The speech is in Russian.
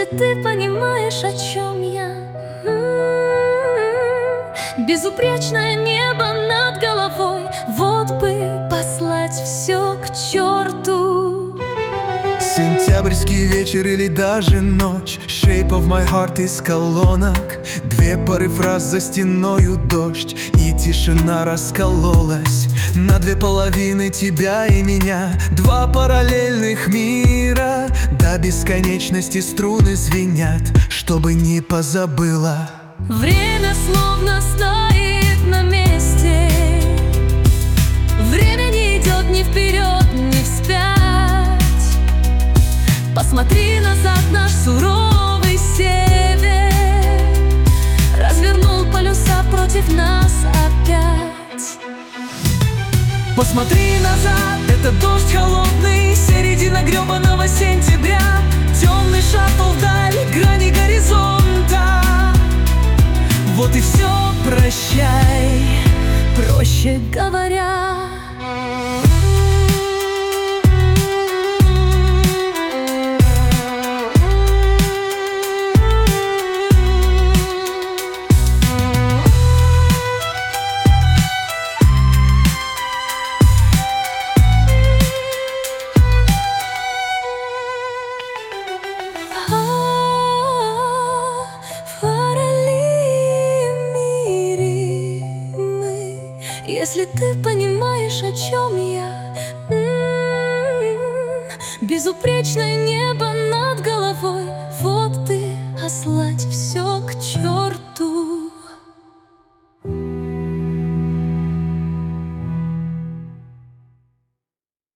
ты понимаешь, о чем я. Безупречное небо над головой, вот бы послать все к черту. Сентябрьский вечер или даже ночь, Shape of my heart из колонок. Две пары фраз за стеною дождь, и тишина раскололась на две половины, тебя и меня. Два параллельных мира, до бесконечности струны звенят, чтобы не позабыла. Время словно стоит на месте, время не идет ни вперед, ни вспять. Посмотри назад, наш суровый север развернул полюса против нас опять. Посмотри назад, это дождь холодный, середина гребаного сентября. Темный шаттл вдаль, грани горизонта. Вот и все, прощай, Проще говоря. Если ты понимаешь, о чем я. Безупречное небо над головой, вот бы послать все